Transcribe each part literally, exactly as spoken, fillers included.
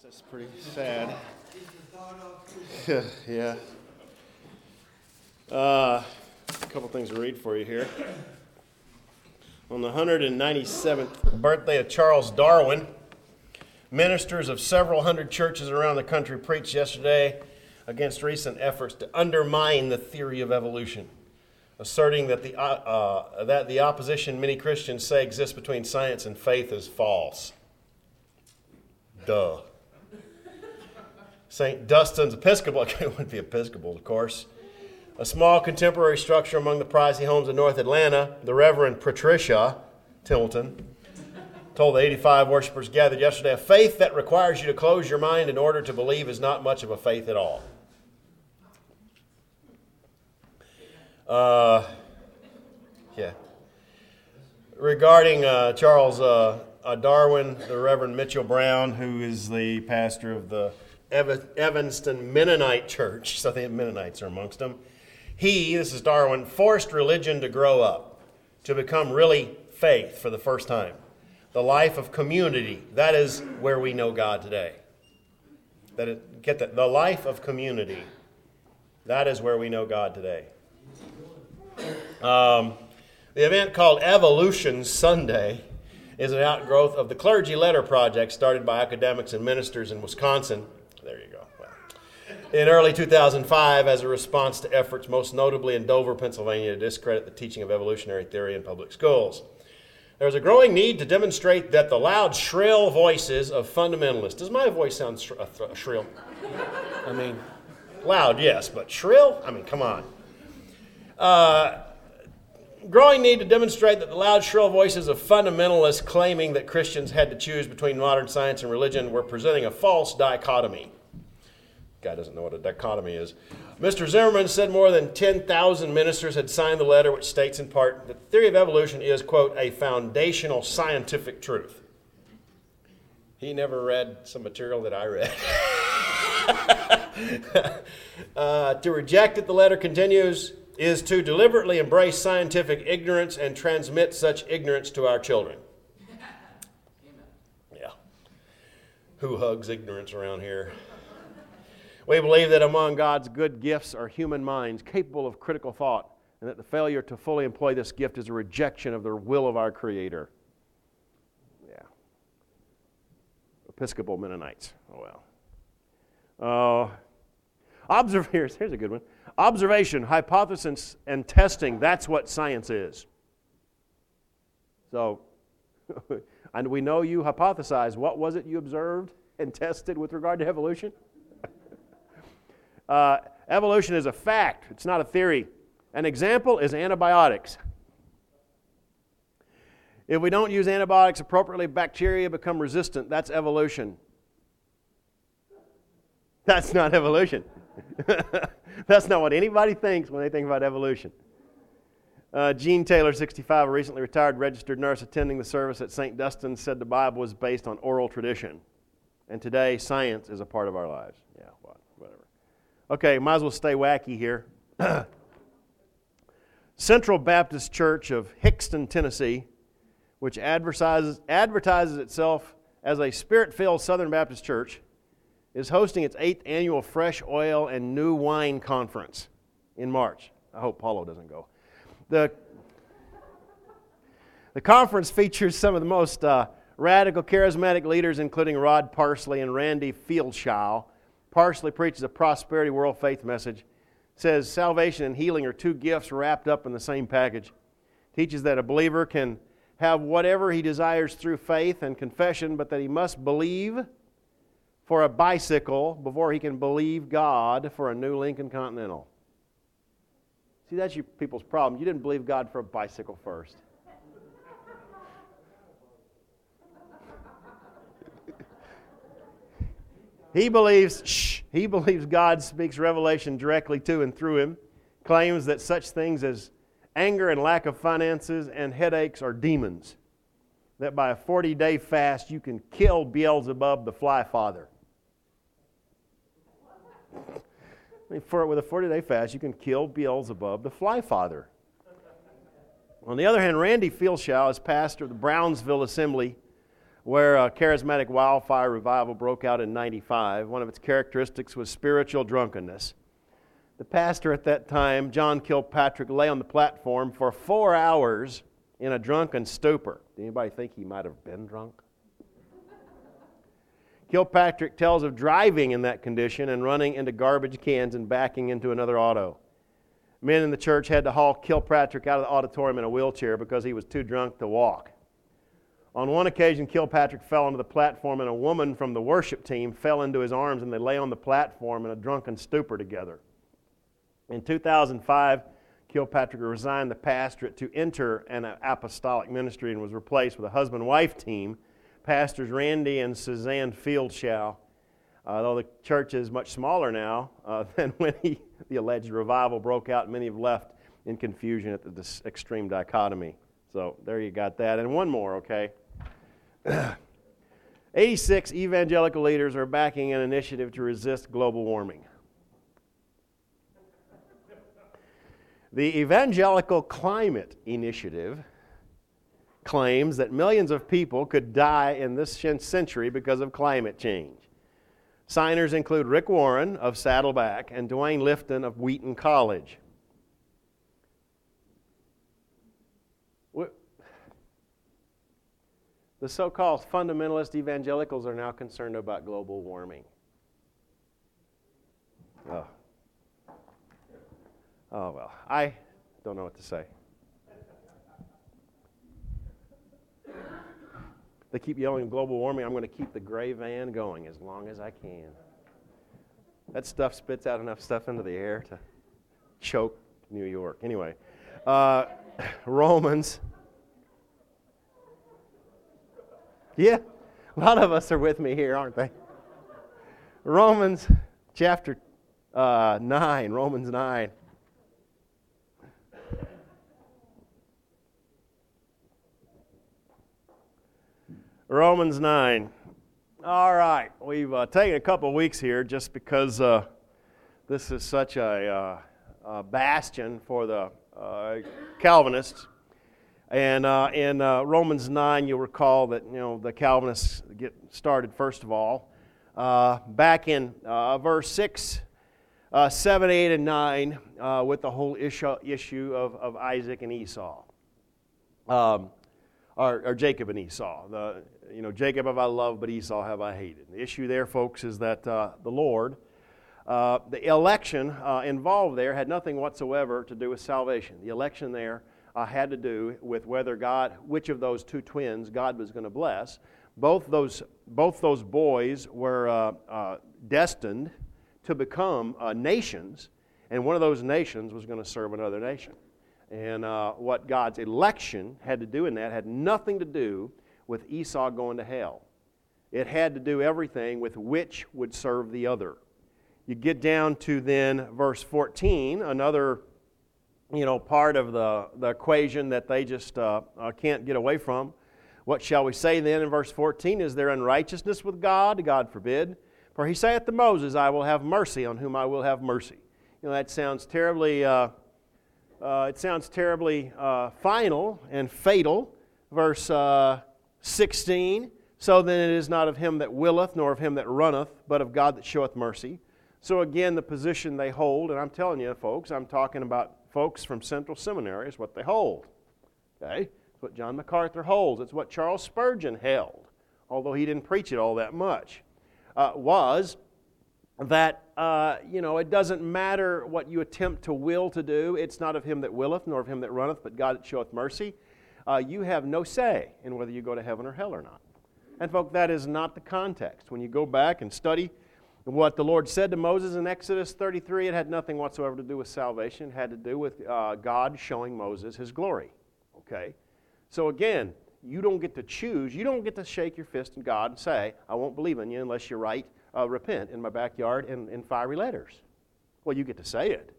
That's pretty sad. Yeah, yeah. Uh, a couple things to read for you here. On the one hundred ninety-seventh birthday of Charles Darwin, ministers of several hundred churches around the country preached yesterday against recent efforts to undermine the theory of evolution, asserting that the, uh, uh, that the opposition many Christians say exists between science and faith is false. Duh. Saint Dunstan's Episcopal, it wouldn't be Episcopal, of course, a small contemporary structure among the pricey homes in North Atlanta, the Reverend Patricia Tilton told the eighty-five worshipers gathered yesterday, a faith that requires you to close your mind in order to believe is not much of a faith at all. Uh, yeah. Regarding uh, Charles uh, uh, Darwin, the Reverend Mitchell Brown, who is the pastor of the Ev- Evanston Mennonite Church, so the Mennonites are amongst them, he, this is Darwin, forced religion to grow up, to become really faith for the first time. The life of community, that is where we know God today. That it, get that, the life of community, that is where we know God today. Um, the event called Evolution Sunday is an outgrowth of the Clergy Letter Project started by academics and ministers in Wisconsin. There you go. Well, in early two thousand five, as a response to efforts most notably in Dover, Pennsylvania, to discredit the teaching of evolutionary theory in public schools. There's a growing need to demonstrate that the loud, shrill voices of fundamentalists. Does my voice sound sh- uh, th- shrill? I mean, loud, yes, but shrill? I mean, come on. Uh, growing need to demonstrate that the loud, shrill voices of fundamentalists claiming that Christians had to choose between modern science and religion were presenting a false dichotomy. Guy doesn't know what a dichotomy is. Mister Zimmerman said more than ten thousand ministers had signed the letter, which states in part that the theory of evolution is, quote, a foundational scientific truth. He never read some material that I read. uh, to reject it, the letter continues, is to deliberately embrace scientific ignorance and transmit such ignorance to our children. Yeah. Who hugs ignorance around here? We believe that among God's good gifts are human minds capable of critical thought, and that the failure to fully employ this gift is a rejection of the will of our Creator. Yeah. Episcopal Mennonites. Oh, well. Uh, observe, here's, here's a good one. Observation, hypothesis, and testing, that's what science is. So, and we know you hypothesized. What was it you observed and tested with regard to evolution? Uh, evolution is a fact. It's not a theory. An example is antibiotics. If we don't use antibiotics appropriately, bacteria become resistant. That's evolution. That's not evolution. That's not what anybody thinks when they think about evolution. Uh, Jean Taylor, sixty-five, a recently retired registered nurse attending the service at Saint Dunstan's, said the Bible was based on oral tradition. And today, science is a part of our lives. Yeah, what, whatever. Okay, might as well stay wacky here. Central Baptist Church of Hickston, Tennessee, which advertises, advertises itself as a spirit-filled Southern Baptist church, is hosting its eighth annual Fresh Oil and New Wine Conference in March. I hope Paulo doesn't go. The, the conference features some of the most uh, radical, charismatic leaders, including Rod Parsley and Randy Fieldshaw. Parsley preaches a prosperity world faith message. Says salvation and healing are two gifts wrapped up in the same package. Teaches that a believer can have whatever he desires through faith and confession, but that he must believe for a bicycle before he can believe God for a new Lincoln Continental. See, that's you people's problem. You didn't believe God for a bicycle first. He believes, shh, he believes God speaks revelation directly to and through him, claims that such things as anger and lack of finances and headaches are demons, that by a forty-day fast you can kill Beelzebub, the fly father. I mean, for, with a forty-day fast, you can kill Beelzebub, the fly father. On the other hand, Randy Fieldshaw is pastor of the Brownsville Assembly where a charismatic wildfire revival broke out in ninety-five. One of its characteristics was spiritual drunkenness. The pastor at that time, John Kilpatrick, lay on the platform for four hours in a drunken stupor. Did anybody think he might have been drunk? Kilpatrick tells of driving in that condition and running into garbage cans and backing into another auto. Men in the church had to haul Kilpatrick out of the auditorium in a wheelchair because he was too drunk to walk. On one occasion, Kilpatrick fell onto the platform and a woman from the worship team fell into his arms and they lay on the platform in a drunken stupor together. In two thousand five, Kilpatrick resigned the pastorate to enter an apostolic ministry and was replaced with a husband-wife team, Pastors Randy and Suzanne Fieldshow. Uh, though the church is much smaller now uh, than when he, the alleged revival broke out, many have left in confusion at the dis- extreme dichotomy. So there you got that. And one more, okay? eighty-six evangelical leaders are backing an initiative to resist global warming. The Evangelical Climate Initiative claims that millions of people could die in this century because of climate change. Signers include Rick Warren of Saddleback and Dwayne Lifton of Wheaton College. The so-called fundamentalist evangelicals are now concerned about global warming. Oh. Oh, well, I don't know what to say. They keep yelling global warming. I'm going to keep the gray van going as long as I can. That stuff spits out enough stuff into the air to choke New York. Anyway, uh, Romans. Yeah, a lot of us are with me here, aren't they? Romans chapter uh, nine, Romans nine. Romans nine. All right, we've uh, taken a couple of weeks here just because uh, this is such a, uh, a bastion for the uh, Calvinists. And uh, in uh, Romans nine, you'll recall that you know the Calvinists get started first of all. Uh, back in uh, verse six, uh, seven, eight, and nine uh, with the whole issue, issue of, of Isaac and Esau. Um, or, or Jacob and Esau. The, you know, Jacob have I loved, but Esau have I hated. The issue there, folks, is that uh, the Lord, uh, the election uh, involved there had nothing whatsoever to do with salvation. The election there Uh, had to do with whether God, which of those two twins God was going to bless. Both those, both those boys were uh, uh, destined to become uh, nations, and one of those nations was going to serve another nation. And uh, what God's election had to do in that had nothing to do with Esau going to hell. It had to do everything with which would serve the other. You get down to then verse fourteen, another you know, part of the, the equation that they just uh, uh, can't get away from. What shall we say then in verse fourteen? Is there unrighteousness with God? God forbid. For he saith to Moses, I will have mercy on whom I will have mercy. You know, that sounds terribly, uh, uh, it sounds terribly uh, final and fatal. Verse uh, sixteen, so then it is not of him that willeth, nor of him that runneth, but of God that showeth mercy. So again, the position they hold, and I'm telling you, folks, I'm talking about folks from Central Seminary, is what they hold. Okay? It's what John MacArthur holds. It's what Charles Spurgeon held, although he didn't preach it all that much, uh, was that, uh, you know, it doesn't matter what you attempt to will to do. It's not of him that willeth, nor of him that runneth, but God that showeth mercy. Uh, you have no say in whether you go to heaven or hell or not. And, folks, that is not the context. When you go back and study what the Lord said to Moses in Exodus thirty-three, it had nothing whatsoever to do with salvation. It had to do with uh, God showing Moses his glory. Okay? So again, you don't get to choose. You don't get to shake your fist at God and say, I won't believe in you unless you write, uh, repent in my backyard in, in fiery letters. Well, you get to say it,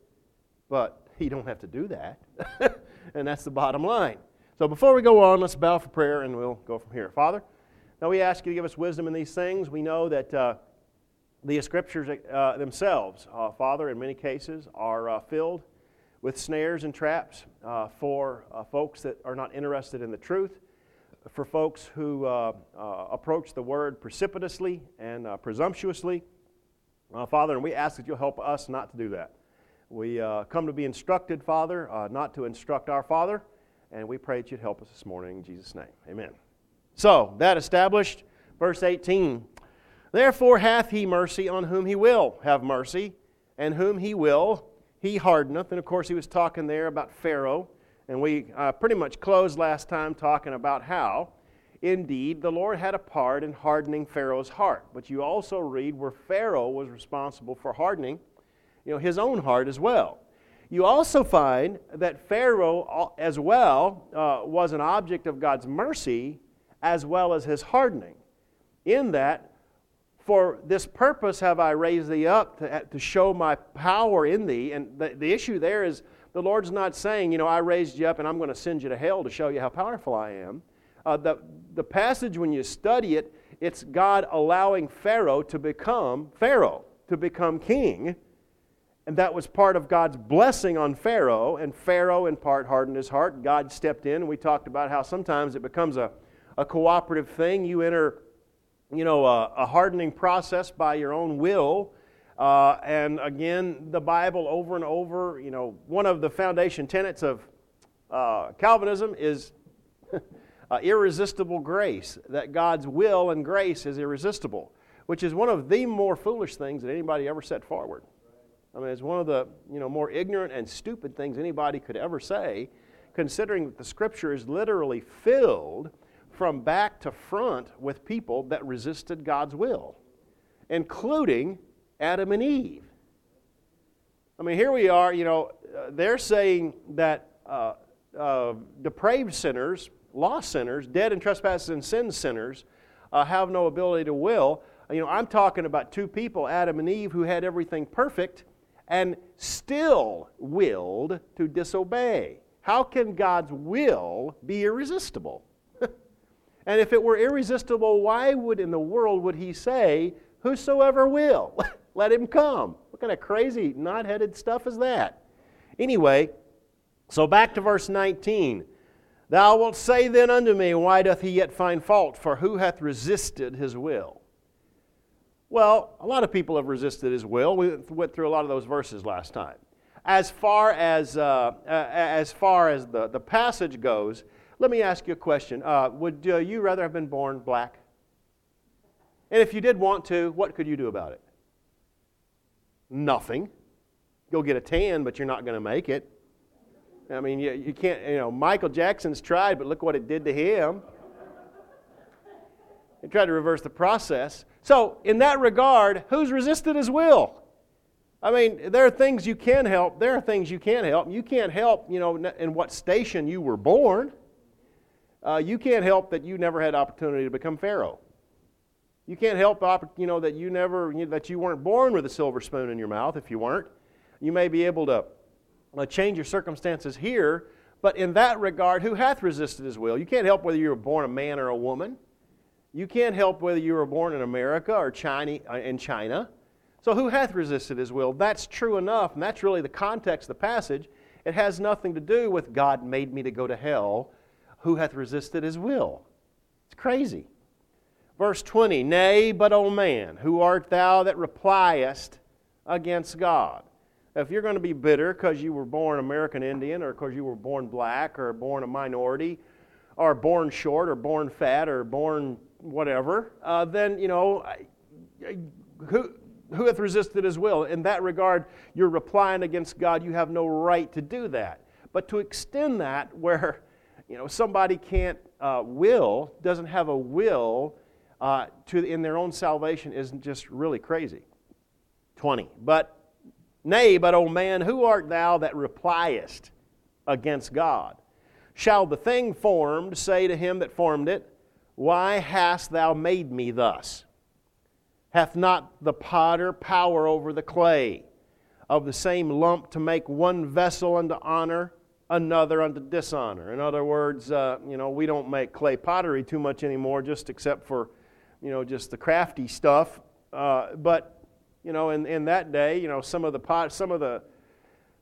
but you don't have to do that. And that's the bottom line. So before we go on, let's bow for prayer and we'll go from here. Father, now we ask you to give us wisdom in these things. We know that Uh, The Scriptures uh, themselves, uh, Father, in many cases, are uh, filled with snares and traps uh, for uh, folks that are not interested in the truth. for folks who uh, uh, approach the word precipitously and uh, presumptuously. Uh, Father, and we ask that you'll help us not to do that. We uh, come to be instructed, Father, uh, not to instruct our Father, and we pray that you'd help us this morning in Jesus' name. Amen. So, that established, verse eighteen, therefore hath he mercy on whom he will have mercy, and whom he will he hardeneth. And of course he was talking there about Pharaoh, and we uh, pretty much closed last time talking about how, indeed, the Lord had a part in hardening Pharaoh's heart. But you also read where Pharaoh was responsible for hardening, you know, his own heart as well. You also find that Pharaoh as well uh, was an object of God's mercy as well as his hardening, in that, for this purpose have I raised thee up to, to show my power in thee. And the, the issue there is the Lord's not saying, you know, I raised you up and I'm going to send you to hell to show you how powerful I am. Uh, the, the passage, when you study it, it's God allowing Pharaoh to become Pharaoh, to become king. And that was part of God's blessing on Pharaoh. And Pharaoh, in part, hardened his heart. God stepped in, and we talked about how sometimes it becomes a, a cooperative thing. You enter, you know, a, a hardening process by your own will. Uh, and again, the Bible over and over, you know, one of the foundation tenets of uh, Calvinism is uh, irresistible grace, that God's will and grace is irresistible, which is one of the more foolish things that anybody ever set forward. I mean, it's one of the, you know, more ignorant and stupid things anybody could ever say, considering that the Scripture is literally filled from back to front with people that resisted God's will, including Adam and Eve. I mean, here we are, you know, uh, they're saying that uh, uh, depraved sinners, lost sinners, dead in trespasses and sin sinners, uh, have no ability to will. You know, I'm talking about two people, Adam and Eve, who had everything perfect and still willed to disobey. How can God's will be irresistible? And if it were irresistible, why would in the world would he say, whosoever will, let him come? What kind of crazy, knot-headed stuff is that? Anyway, so back to verse nineteen. Thou wilt say then unto me, why doth he yet find fault? For who hath resisted his will? Well, a lot of people have resisted his will. We went through a lot of those verses last time. As far as uh, as far as the, the passage goes, let me ask you a question. Uh, would uh, you rather have been born black? And if you did want to, what could you do about it? Nothing. Go get a tan, but you're not going to make it. I mean, you, you can't, you know, Michael Jackson's tried, but look what it did to him. He tried to reverse the process. So, in that regard, who's resisted his will? I mean, there are things you can help. There are things you can't help. You can't help, you know, in what station you were born. Uh, you can't help that you never had opportunity to become Pharaoh. You can't help, you know, that you never, you know, that you weren't born with a silver spoon in your mouth. If you weren't, you may be able to uh, change your circumstances here. But in that regard, who hath resisted his will? You can't help whether you were born a man or a woman. You can't help whether you were born in America or China, in China. So who hath resisted his will? That's true enough, and that's really the context of the passage. It has nothing to do with God made me to go to hell. Who hath resisted his will? It's crazy. Verse twenty, Nay, but O man, who art thou that repliest against God? Now, if you're going to be bitter because you were born American Indian, or because you were born black, or born a minority, or born short, or born fat, or born whatever, uh, then, you know, who, who hath resisted his will? In that regard, you're replying against God. You have no right to do that. But to extend that where, you know, somebody can't uh, will, doesn't have a will uh, to in their own salvation is just really crazy. twenty. But, nay, but, O man, who art thou that repliest against God? Shall the thing formed say to him that formed it, Why hast thou made me thus? Hath not the potter power over the clay, of the same lump to make one vessel unto honor, another unto dishonor? In other words, uh, you know, we don't make clay pottery too much anymore, just except for, you know, just the crafty stuff. Uh, but, you know, in, in that day, you know, some of the pot, some of the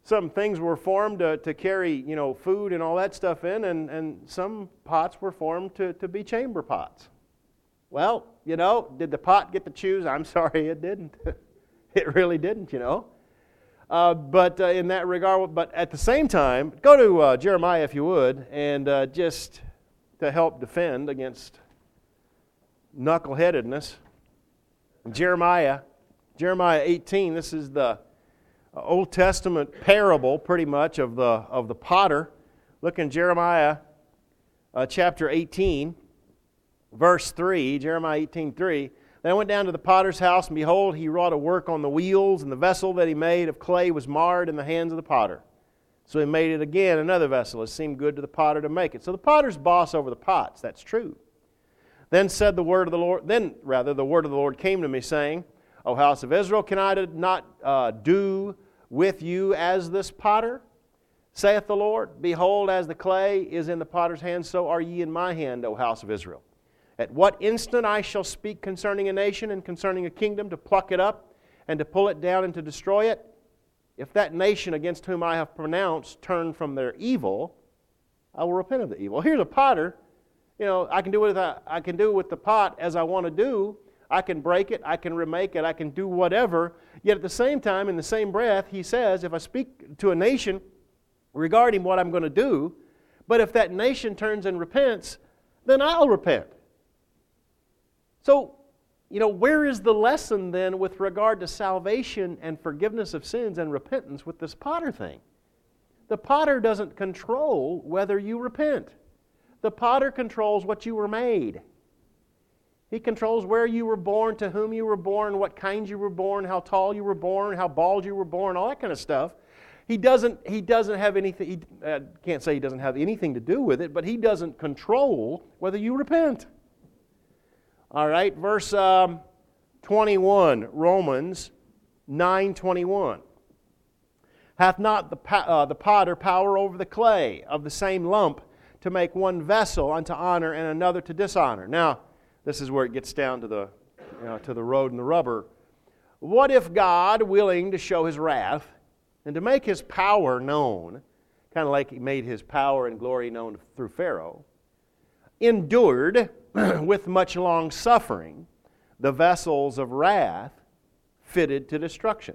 some things were formed to, to carry, you know, food and all that stuff in, and, and some pots were formed to, to be chamber pots. Well, you know, did the pot get to choose? I'm sorry, it didn't. It really didn't, you know. Uh, but uh, in that regard, but at the same time, go to uh, Jeremiah if you would, and uh, just to help defend against knuckleheadedness. Jeremiah, Jeremiah eighteen. This is the Old Testament parable, pretty much, of the of the potter. Look in Jeremiah uh, chapter eighteen, verse three. Jeremiah eighteen three. Then I went down to the potter's house, and behold, he wrought a work on the wheels, and the vessel that he made of clay was marred in the hands of the potter. So he made it again, another vessel. It seemed good to the potter to make it. So the potter's boss over the pots. That's true. Then said the word of the Lord. Then rather the word of the Lord came to me, saying, O house of Israel, can I not uh, do with you as this potter? Saith the Lord, behold, as the clay is in the potter's hand, so are ye in my hand, O house of Israel. At what instant I shall speak concerning a nation and concerning a kingdom, to pluck it up and to pull it down and to destroy it, if that nation against whom I have pronounced turn from their evil, I will repent of the evil. Here's a potter. You know, I can do with a, I can do with the pot as I want to do. I can break it. I can remake it. I can do whatever. Yet at the same time, in the same breath, he says, if I speak to a nation regarding what I'm going to do, but if that nation turns and repents, then I'll repent. So, you know, where is the lesson then with regard to salvation and forgiveness of sins and repentance with this potter thing? The potter doesn't control whether you repent. The potter controls what you were made. He controls where you were born, to whom you were born, what kind you were born, how tall you were born, how bald you were born, all that kind of stuff. He doesn't, he doesn't have anything, he uh, can't say he doesn't have anything to do with it, but he doesn't control whether you repent. All right, verse um, twenty-one, Romans nine twenty-one. Hath not the, uh, the potter power over the clay of the same lump to make one vessel unto honor and another to dishonor? Now, this is where it gets down to the, you know, to the road and the rubber. What if God, willing to show His wrath and to make His power known, kind of like He made His power and glory known through Pharaoh, endured with much long suffering the vessels of wrath fitted to destruction,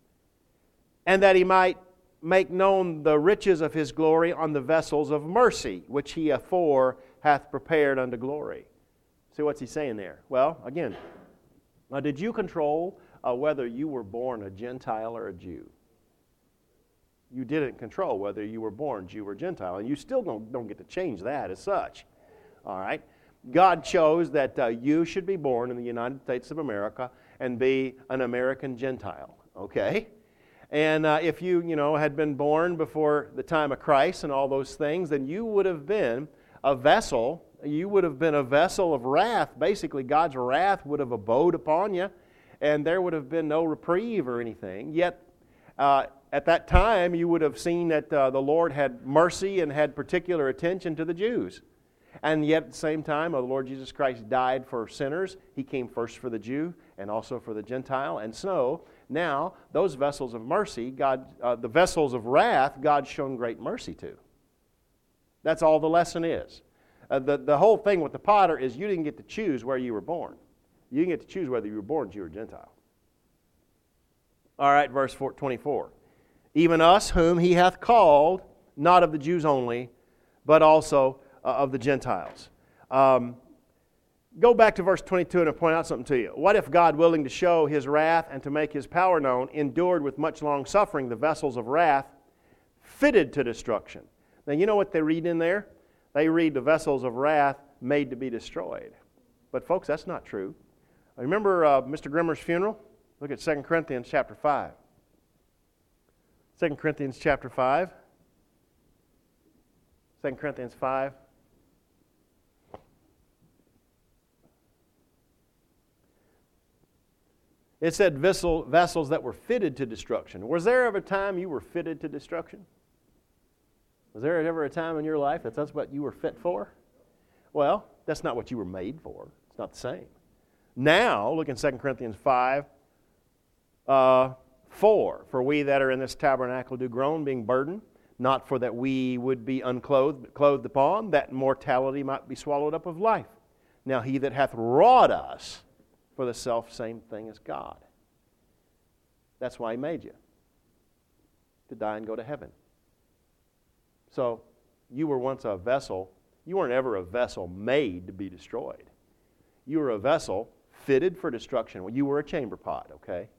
and that He might make known the riches of His glory on the vessels of mercy, which He afore hath prepared unto glory. See, what's He saying there? Well, again, now did you control uh, whether you were born a Gentile or a Jew? You didn't control whether you were born Jew or Gentile, and you still don't, don't get to change that as such. All right? God chose that uh, you should be born in the United States of America and be an American Gentile, okay? And uh, if you, you know, had been born before the time of Christ and all those things, then you would have been a vessel, you would have been a vessel of wrath. Basically, God's wrath would have abode upon you, and there would have been no reprieve or anything. Yet, uh, at that time, you would have seen that uh, the Lord had mercy and had particular attention to the Jews. And yet at the same time, the Lord Jesus Christ died for sinners. He came first for the Jew and also for the Gentile. And so now those vessels of mercy, God, uh, the vessels of wrath, God's shown great mercy to. That's all the lesson is. Uh, the, the whole thing with the potter is you didn't get to choose where you were born. You didn't get to choose whether you were born Jew or Gentile. All right, verse twenty-four. Even us whom He hath called, not of the Jews only, but also of the Gentiles. Um, go back to verse twenty-two and I'll point out something to you. What if God, willing to show His wrath and to make His power known, endured with much long suffering the vessels of wrath fitted to destruction? Now you know what they read in there? They read the vessels of wrath made to be destroyed. But folks, that's not true. Remember uh, Mister Grimmer's funeral? Look at Second Corinthians chapter five. Second Corinthians chapter five. Second Corinthians five. It said vessel, vessels that were fitted to destruction. Was there ever a time you were fitted to destruction? Was there ever a time in your life that that's what you were fit for? Well, that's not what you were made for. not the same. Now, look in Second Corinthians five, uh, four, for we that are in this tabernacle do groan, being burdened, not for that we would be unclothed, but clothed upon, that mortality might be swallowed up of life. Now he that hath wrought us for the self same thing as God. That's why he made you, to die and go to heaven. So, you were once a vessel. You weren't ever a vessel made to be destroyed. You were a vessel fitted for destruction. Well, you were a chamber pot, okay?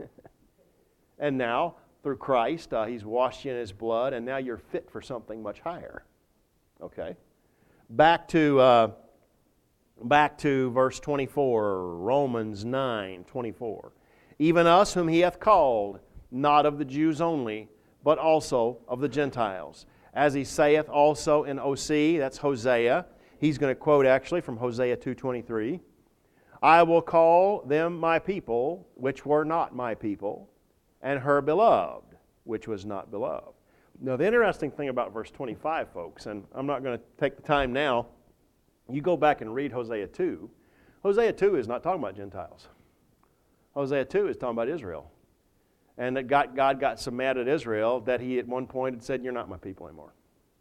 And now, through Christ, uh, He's washed you in His blood, and now you're fit for something much higher. Okay? Back to uh, back to verse twenty-four, Romans nine twenty-four. Even us whom He hath called, not of the Jews only, but also of the Gentiles. As He saith also in O C, that's Hosea. He's going to quote actually from Hosea two twenty-three. I will call them my people, which were not my people, and her beloved, which was not beloved. Now the interesting thing about verse twenty-five, folks, and I'm not going to take the time now, you go back and read Hosea two. Hosea two is not talking about Gentiles. Hosea two is talking about Israel. And that God, God got so mad at Israel that He at one point had said, you're not my people anymore.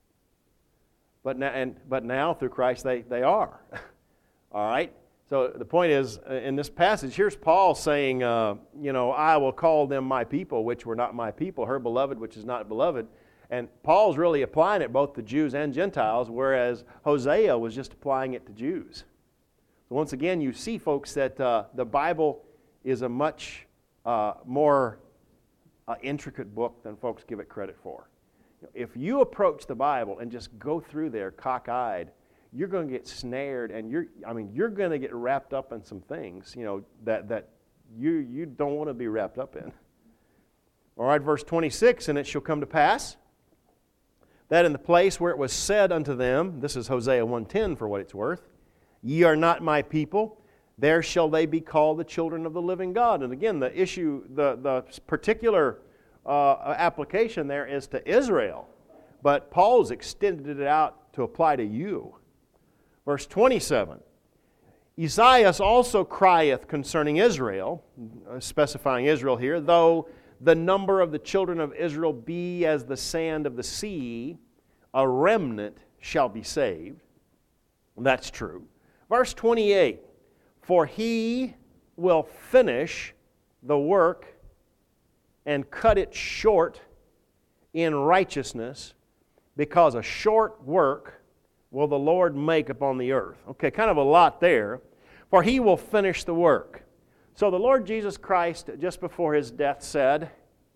But now, and, but now through Christ, they, they are. All right? So the point is, in this passage, here's Paul saying, uh, you know, I will call them my people, which were not my people, her beloved, which is not beloved. And Paul's really applying it both to Jews and Gentiles, whereas Hosea was just applying it to Jews. So once again, you see, folks, that uh, the Bible is a much uh, more uh, intricate book than folks give it credit for. If you approach the Bible and just go through there cockeyed, you're going to get snared, and you're I mean you're going to get wrapped up in some things, you know, that that you you don't want to be wrapped up in. All right, verse twenty-six, and it shall come to pass that in the place where it was said unto them, this is Hosea one ten for what it's worth, ye are not my people, there shall they be called the children of the living God. And again, the issue, the, the particular uh, application there is to Israel, but Paul's extended it out to apply to you. Verse twenty-seven, Esaias also crieth concerning Israel, specifying Israel here, though the number of the children of Israel be as the sand of the sea, a remnant shall be saved. That's true. Verse twenty-eight, for he will finish the work and cut it short in righteousness, because a short work will the Lord make upon the earth. Okay, kind of a lot there. For he will finish the work. So the Lord Jesus Christ, just before His death, said,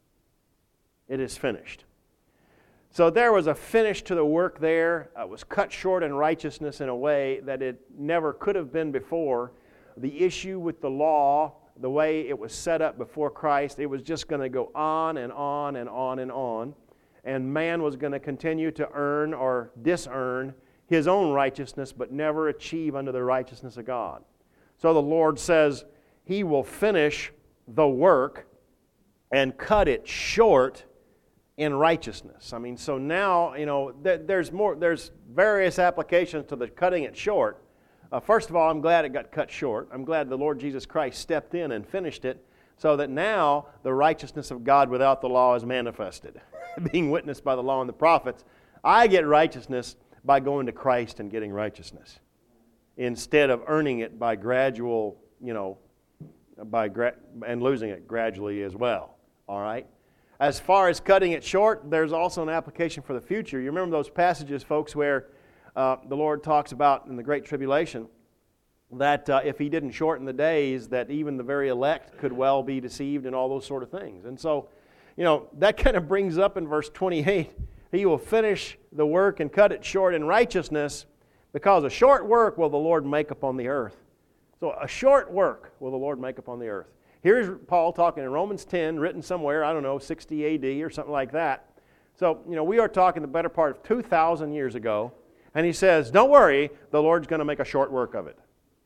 it is finished. So there was a finish to the work there. It was cut short in righteousness in a way that it never could have been before. The issue with the law, the way it was set up before Christ, it was just going to go on and on and on and on. And man was going to continue to earn or dis-earn his own righteousness, but never achieve unto the righteousness of God. So the Lord says He will finish the work and cut it short in righteousness. I mean, so now, you know, th- there's more. There's various applications to the cutting it short. Uh, first of all, I'm glad it got cut short. I'm glad the Lord Jesus Christ stepped in and finished it, so that now the righteousness of God without the law is manifested, being witnessed by the law and the prophets. I get righteousness by going to Christ and getting righteousness, instead of earning it by gradual, you know, by gra- and losing it gradually as well. All right? As far as cutting it short, there's also an application for the future. You remember those passages, folks, where uh, the Lord talks about in the Great Tribulation that uh, if He didn't shorten the days, that even the very elect could well be deceived and all those sort of things. And so, you know, that kind of brings up in verse twenty-eight, He will finish the work and cut it short in righteousness, because a short work will the Lord make upon the earth. So a short work will the Lord make upon the earth. Here's Paul talking in Romans ten, written somewhere, I don't know, sixty A D or something like that. So, you know, we are talking the better part of two thousand years ago, and he says, don't worry, the Lord's going to make a short work of it.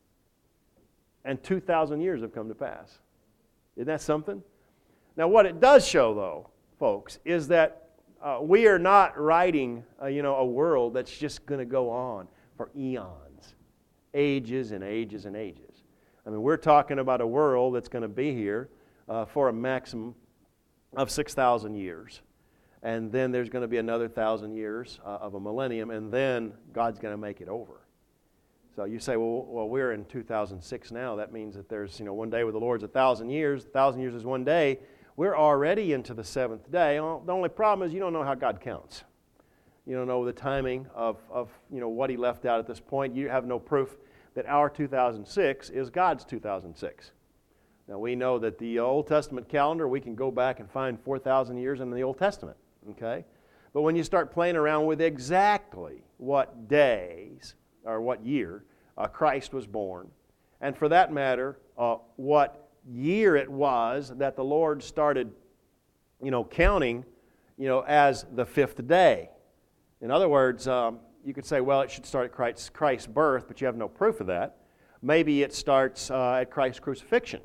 And two thousand years have come to pass. Isn't that something? Now, what it does show, though, folks, is that Uh, we are not writing, uh, you know, a world that's just going to go on for eons, ages and ages and ages. I mean, we're talking about a world that's going to be here uh, for a maximum of six thousand years. And then there's going to be another thousand years uh, of a millennium, and then God's going to make it over. So you say, well, well, we're in two thousand six now. That means that there's, you know, one day with the Lord's a thousand years. A thousand years is one day. We're already into the seventh day. Well, the only problem is you don't know how God counts. You don't know the timing of, of, you know, what He left out at this point. You have no proof that our two thousand six is God's two thousand six. Now, we know that the Old Testament calendar, we can go back and find four thousand years in the Old Testament. Okay? But when you start playing around with exactly what days or what year uh, Christ was born, and for that matter, uh, what year it was that the Lord started, you know, counting, you know, as the fifth day. In other words, um, you could say, well, it should start at Christ's, Christ's birth, but you have no proof of that. Maybe it starts uh, at Christ's crucifixion.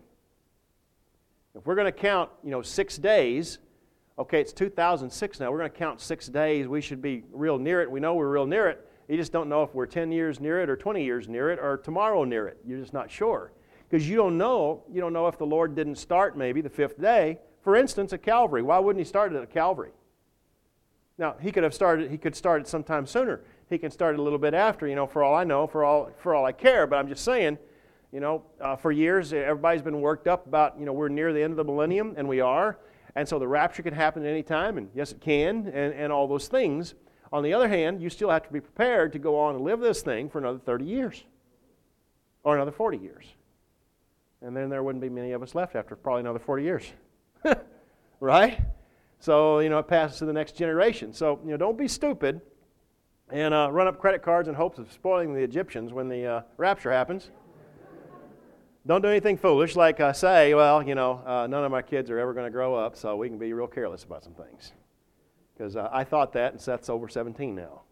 If we're going to count, you know, six days, okay, it's two thousand six now. We're going to count six days. We should be real near it. We know we're real near it. You just don't know if we're ten years near it or twenty years near it or tomorrow near it. You're just not sure. Because you don't know, you don't know if the Lord didn't start maybe the fifth day. For instance, at Calvary. Why wouldn't He start it at Calvary? Now, He could have started, He could start it sometime sooner. He can start it a little bit after, you know, for all I know, for all for all I care. But I'm just saying, you know, uh, for years, everybody's been worked up about, you know, we're near the end of the millennium, and we are. And so the rapture can happen at any time, and yes, it can, and, and all those things. On the other hand, you still have to be prepared to go on and live this thing for another thirty years. Or another forty years. And then there wouldn't be many of us left after probably another forty years. Right? So, you know, it passes to the next generation. So, you know, don't be stupid and uh, run up credit cards in hopes of spoiling the Egyptians when the uh, rapture happens. Don't do anything foolish like uh, say, well, you know, uh, none of my kids are ever going to grow up, so we can be real careless about some things. Because uh, I thought that, and Seth's over seventeen now.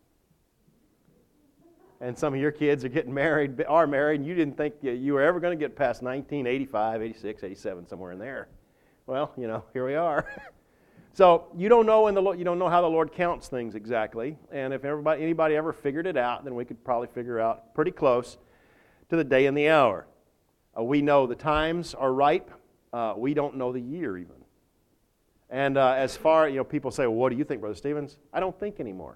And some of your kids are getting married, are married, and you didn't think you were ever going to get past nineteen, eighty-five, eighty-six, eighty-seven, somewhere in there. Well, you know, here we are. So you don't know in the you don't know how the Lord counts things exactly, and if everybody anybody ever figured it out, then we could probably figure out pretty close to the day and the hour. Uh, we know the times are ripe. Uh, we don't know the year even. And uh, as far, you know, people say, well, what do you think, Brother Stevens? I don't think anymore.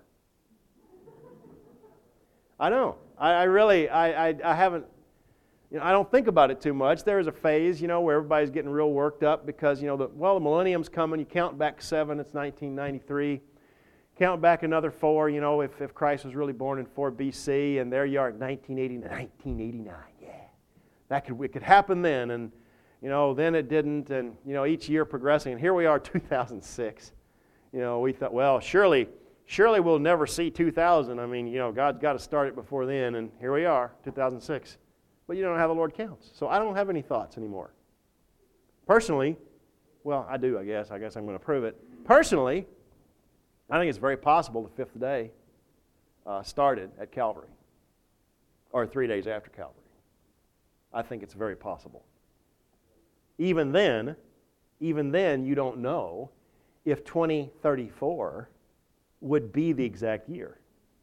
I don't. I, I really, I, I, I haven't, you know, I don't think about it too much. There is a phase, you know, where everybody's getting real worked up because, you know, the, well, the millennium's coming. You count back seven, it's nineteen ninety-three. Count back another four, you know, if, if Christ was really born in four B C, and there you are at nineteen eighty-nine. nineteen eighty-nine, yeah. That could, it could happen then, and, you know, then it didn't, and, you know, each year progressing. And here we are, two thousand six. You know, we thought, well, surely, surely we'll never see two thousand. I mean, you know, God's got to start it before then, and here we are, two thousand six. But you don't know how the Lord counts. So I don't have any thoughts anymore. Personally, well, I do, I guess. I guess I'm going to prove it. Personally, I think it's very possible the fifth day uh, started at Calvary, or three days after Calvary. I think it's very possible. Even then, even then, you don't know if twenty thirty-four would be the exact year.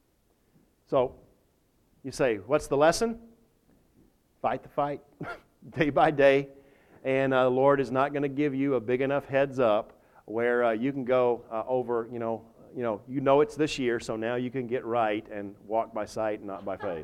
So, you say, what's the lesson? Fight the fight, day by day, and uh, the Lord is not going to give you a big enough heads up where uh, you can go uh, over, you know, you know, you know it's this year, so now you can get right and walk by sight and not by faith.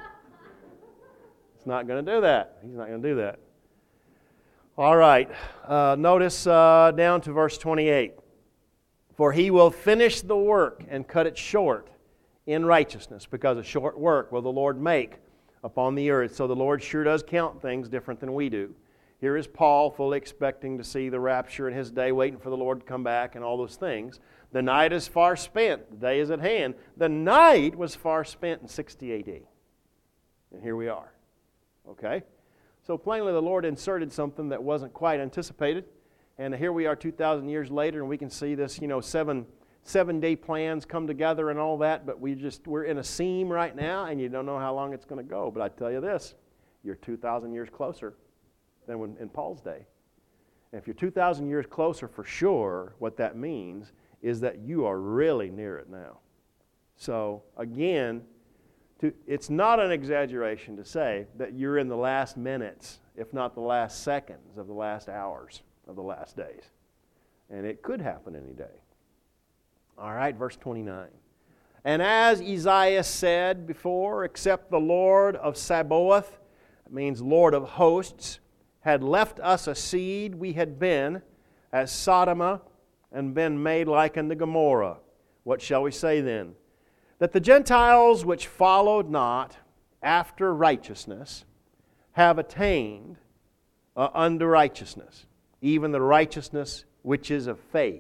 It's not going to do that. He's not going to do that. All right, uh, notice uh, down to verse twenty-eight. For He will finish the work and cut it short in righteousness, because a short work will the Lord make upon the earth. So the Lord sure does count things different than we do. Here is Paul fully expecting to see the rapture in his day, waiting for the Lord to come back and all those things. The night is far spent. The day is at hand. The night was far spent in sixty A D. And here we are. Okay? So plainly the Lord inserted something that wasn't quite anticipated. And here we are two thousand years later, and we can see this, you know, seven, seven-day plans come together and all that, but we just, we're in a seam right now, and you don't know how long it's going to go. But I tell you this, you're two thousand years closer than when, in Paul's day. And if you're two thousand years closer for sure, what that means is that you are really near it now. So, again, to, it's not an exaggeration to say that you're in the last minutes, if not the last seconds of the last hours of the last days. And it could happen any day. All right, verse twenty-nine. And as Isaiah said before, except the Lord of Sabaoth, it means Lord of hosts, had left us a seed, we had been as Sodom and been made like unto Gomorrah. What shall we say then? That the Gentiles which followed not after righteousness have attained uh, unto righteousness, even the righteousness which is of faith.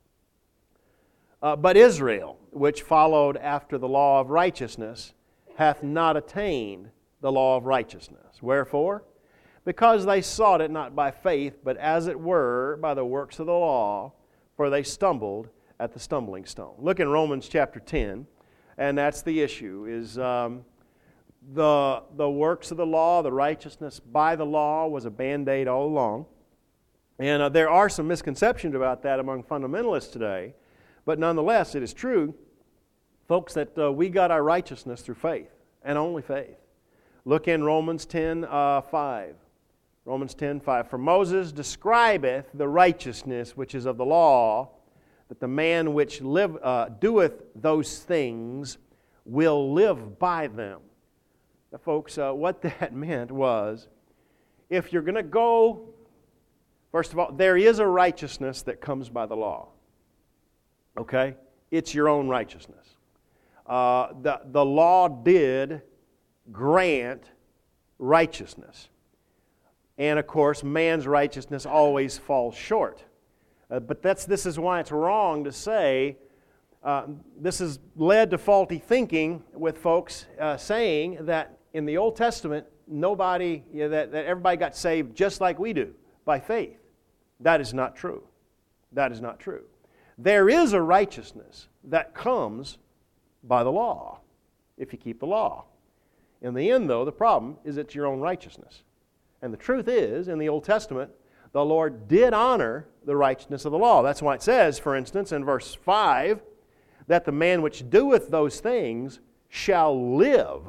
Uh, but Israel, which followed after the law of righteousness, hath not attained the law of righteousness. Wherefore? Because they sought it not by faith, but as it were by the works of the law, for they stumbled at the stumbling stone. Look in Romans chapter ten, and that's the issue, is um, the, the works of the law, the righteousness by the law was a Band-Aid all along. And uh, there are some misconceptions about that among fundamentalists today. But nonetheless, it is true, folks, that uh, we got our righteousness through faith, and only faith. Look in Romans ten, five. Romans ten, five. For Moses describeth the righteousness which is of the law, that the man which live, uh, doeth those things will live by them. Now, folks, uh, what that meant was, if you're going to go, first of all, there is a righteousness that comes by the law. Okay? It's your own righteousness. Uh, the, the law did grant righteousness. And of course, man's righteousness always falls short. Uh, but that's this is why it's wrong to say, uh, this has led to faulty thinking with folks uh, saying that in the Old Testament, nobody, you know, that, that everybody got saved just like we do, by faith. That is not true. That is not true. There is a righteousness that comes by the law, if you keep the law. In the end, though, the problem is it's your own righteousness. And the truth is, in the Old Testament, the Lord did honor the righteousness of the law. That's why it says, for instance, in verse five, that the man which doeth those things shall live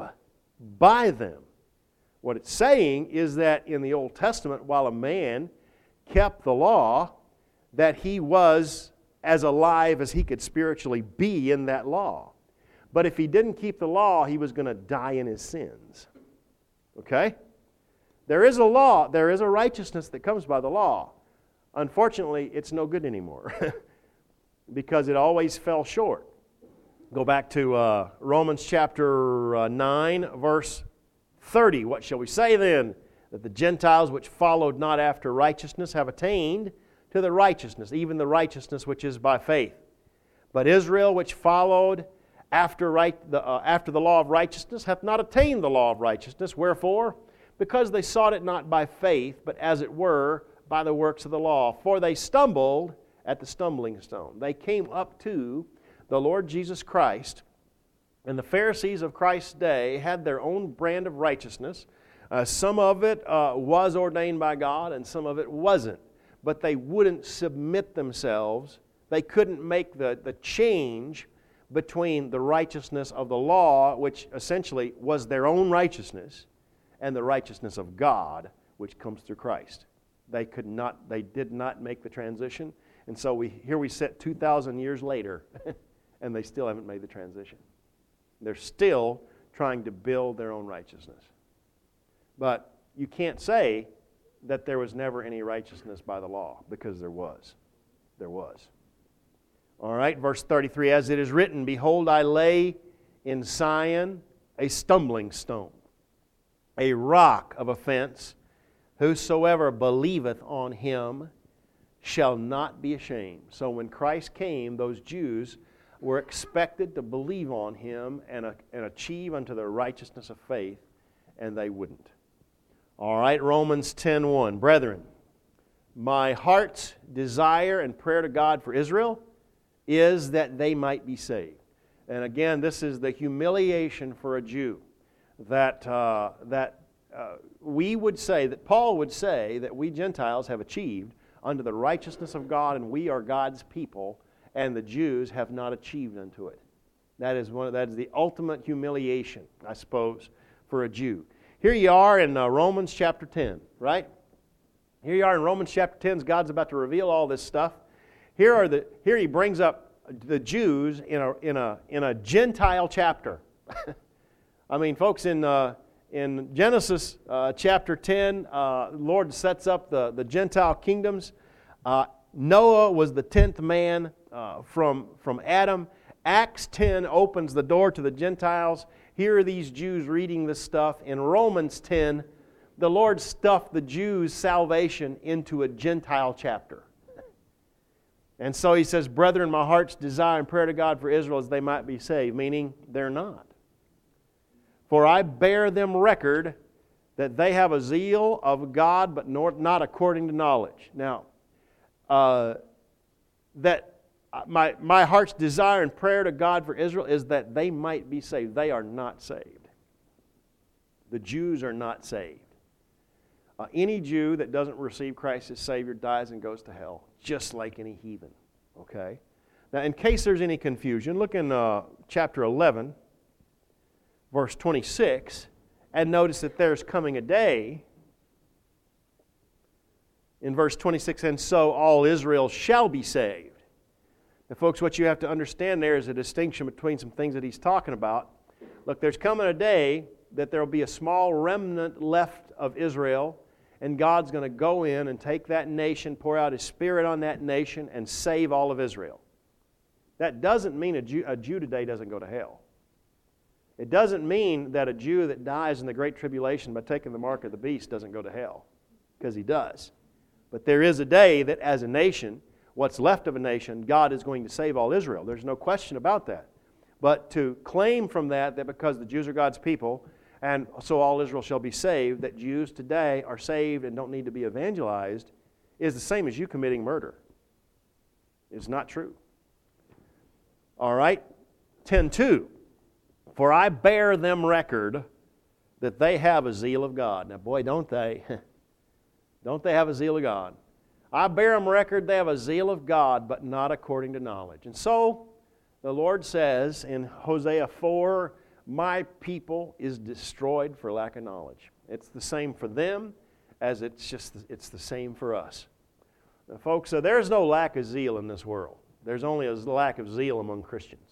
by them. What it's saying is that in the Old Testament, while a man kept the law, that he was as alive as he could spiritually be in that law. But if he didn't keep the law, he was going to die in his sins. Okay? There is a law, there is a righteousness that comes by the law. Unfortunately, it's no good anymore because it always fell short. Go back to uh, Romans chapter uh, nine, verse thirty. What shall we say then? That the Gentiles which followed not after righteousness have attained to the righteousness, even the righteousness which is by faith. But Israel, which followed after, right, the, uh, after the law of righteousness, hath not attained the law of righteousness. Wherefore? Because they sought it not by faith, but as it were by the works of the law. For they stumbled at the stumbling stone. They came up to the Lord Jesus Christ, and the Pharisees of Christ's day had their own brand of righteousness. Uh, some of it uh, was ordained by God, and some of it wasn't. But they wouldn't submit themselves. They couldn't make the, the change between the righteousness of the law, which essentially was their own righteousness, and the righteousness of God, which comes through Christ. They could not, they did not make the transition. And so we here we sit two thousand years later, and they still haven't made the transition. They're still trying to build their own righteousness. But you can't say that there was never any righteousness by the law, because there was. There was. All right, verse thirty-three, as it is written, behold, I lay in Zion a stumbling stone, a rock of offense. Whosoever believeth on him shall not be ashamed. So when Christ came, those Jews were expected to believe on him and, uh, and achieve unto the righteousness of faith, and they wouldn't. All right, Romans ten one. Brethren, my heart's desire and prayer to God for Israel is that they might be saved. And again, this is the humiliation for a Jew that uh, that uh, we would say, that Paul would say, that we Gentiles have achieved unto the righteousness of God, and we are God's people, and the Jews have not achieved unto it. That is one. That is the ultimate humiliation, I suppose, for a Jew. Here you are in uh, Romans chapter ten, right? Here you are in Romans chapter ten. God's about to reveal all this stuff. here are the here he brings up the Jews in a in a in a Gentile chapter. I mean, folks, in uh, in Genesis uh, chapter ten, uh, the Lord sets up the the Gentile kingdoms. Uh, Noah was the tenth man uh, from from Adam. Acts ten opens the door to the Gentiles. Here are these Jews reading this stuff. In Romans ten, the Lord stuffed the Jews' salvation into a Gentile chapter. And so he says, "Brethren, my heart's desire and prayer to God for Israel is they might be saved," meaning they're not. "For I bear them record that they have a zeal of God, but not according to knowledge." Now, uh, that my, my heart's desire and prayer to God for Israel is that they might be saved. They are not saved. The Jews are not saved. Uh, any Jew that doesn't receive Christ as Savior dies and goes to hell, just like any heathen. Okay? Now, in case there's any confusion, look in uh, chapter eleven, verse twenty-six, and notice that there's coming a day. In verse twenty-six, "And so all Israel shall be saved." Now, folks, what you have to understand there is a distinction between some things that he's talking about. Look, there's coming a day that there will be a small remnant left of Israel, and God's going to go in and take that nation, pour out His Spirit on that nation, and save all of Israel. That doesn't mean a Jew, a Jew today doesn't go to hell. It doesn't mean that a Jew that dies in the Great Tribulation by taking the mark of the beast doesn't go to hell, because he does. But there is a day that as a nation, what's left of a nation, God is going to save all Israel. There's no question about that. But to claim from that, that because the Jews are God's people, and so all Israel shall be saved, that Jews today are saved and don't need to be evangelized, is the same as you committing murder. It's not true. All right? ten two. "For I bear them record that they have a zeal of God." Now, boy, don't they. Don't they have a zeal of God? "I bear them record they have a zeal of God, but not according to knowledge." And so, the Lord says in Hosea four, "My people is destroyed for lack of knowledge." It's the same for them as it's just it's the same for us. Now, folks, so there's no lack of zeal in this world. There's only a lack of zeal among Christians.